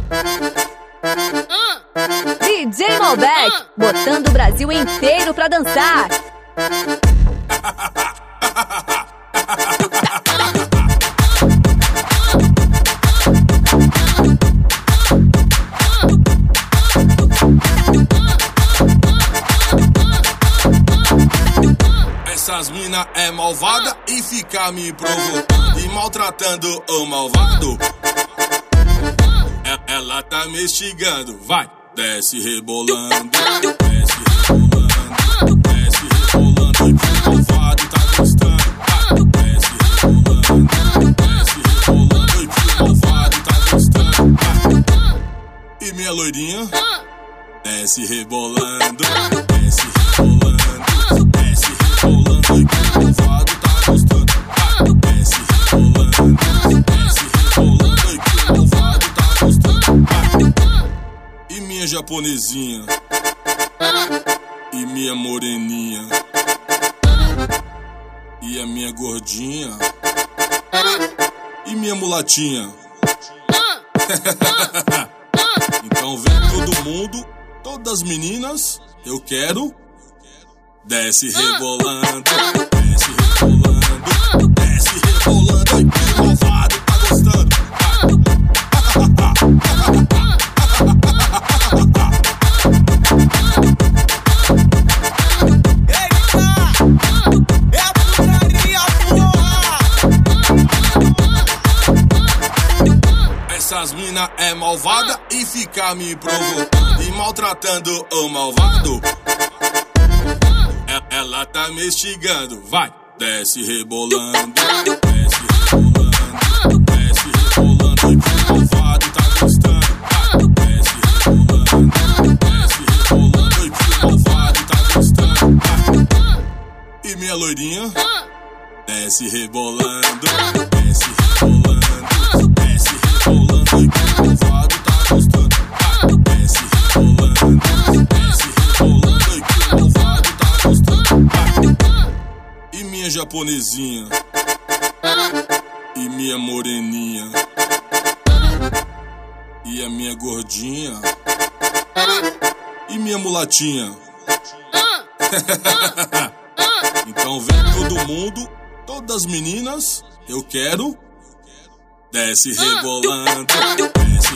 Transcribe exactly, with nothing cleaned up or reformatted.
D J Malbec, botando o Brasil inteiro pra dançar. Essas mina é malvada e fica me provocando e maltratando o malvado. Ela tá me instigando, vai, desce rebolando, desce rebolando, desce rebolando e o malvado tá gostando. Vai, desce rebolando, desce rebolando e o malvado tá gostando. Vai. E minha loirinha, desce rebolando, desce rebolando, desce rebolando e o malvado tá gostando. Vai, desce rebolando, desce rebolando e o malvado tá gostando. E minha japonesinha, e minha moreninha, e a minha gordinha, e minha mulatinha. Então vem todo mundo, todas as meninas, eu quero. Desce rebolando, desce rebolando, desce rebolando e o malvado tá gostando. Essas mina é malvada e fica me provocando e maltratando o malvado. Ela tá me instigando, vai, desce rebolando, desce rebolando, desce rebolando e o malvado tá gostando. Vai, desce rebolando, desce rebolando e o malvado tá gostando. Vai. E minha loirinha, desce rebolando, desce rebolando, desce rebolando e o malvado tá gostando. Vai, desce rebolando, desce rebolando e o malvado tá gostando. E minha japonesinha, e minha moreninha, e a minha gordinha, e minha mulatinha. Então vem todo mundo, todas as meninas, eu quero. Desce rebolando, desce